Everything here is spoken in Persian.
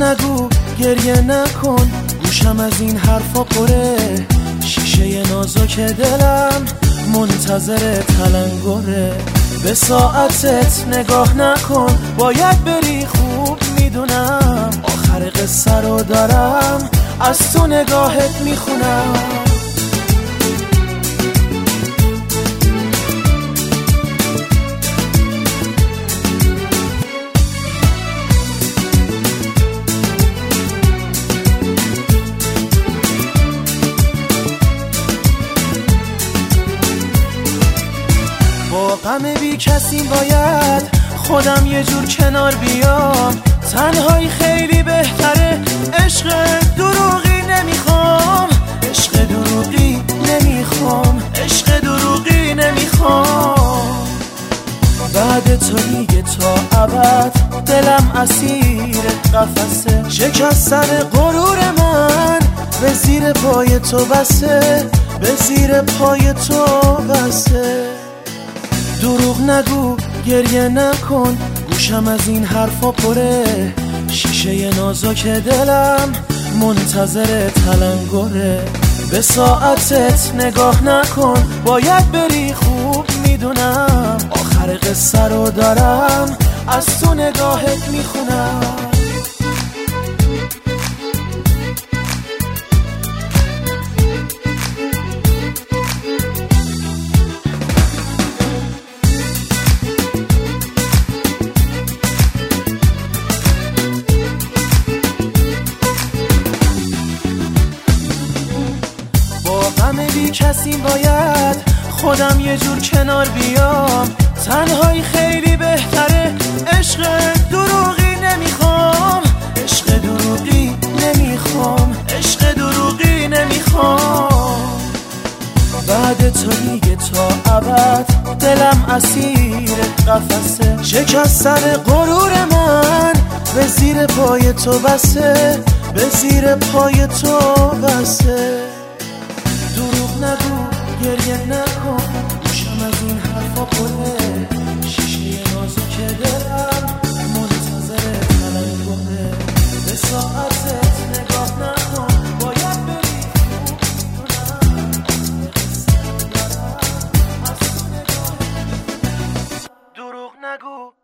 نگو گریه نکن، گوشم از این حرفا پره، شیشه نازک دلم منتظر تلنگره. به ساعتت نگاه نکن، باید بری خوب میدونم، آخر قصه رو دارم از تو نگاهت میخونم. با غم بی کسی باید خودم یه جور کنار بیام، تنهایی خیلی بهتره، عشق دروغی نمیخوام، عشق دروغی نمیخوام، عشق دروغی نمیخوام. بعد تو دیگه تا ابد دلم اسیر قفسه، شکستن غرور من به زیر پای تو بسه، به زیر پای تو بسه. دروغ نگو گریه نکن، گوشم از این حرفا پره، شیشه نازک دلم منتظر تلنگره. به ساعتت نگاه نکن، باید بری خوب میدونم، آخر قصه رو دارم از تو نگاهت میخونم. غم بی کسی باید خودم یه جور کنار بیام، تنهایی خیلی بهتره، عشق دروغی نمیخوام، عشق دروغی نمیخوام، عشق دروغی نمیخوام. بعد تو دیگه تا ابد دلم اسیر قفسه، شکستن غرور من به زیر پای تو بسه، به زیر پای تو بسه. دروغ نگو گریه نکن، گوشم از این حرفا پره، شیشه نازک دلم منتظر تلنگره. به ساعتت نگاه نکن، باید بری خوب میدونم، دروغ نگو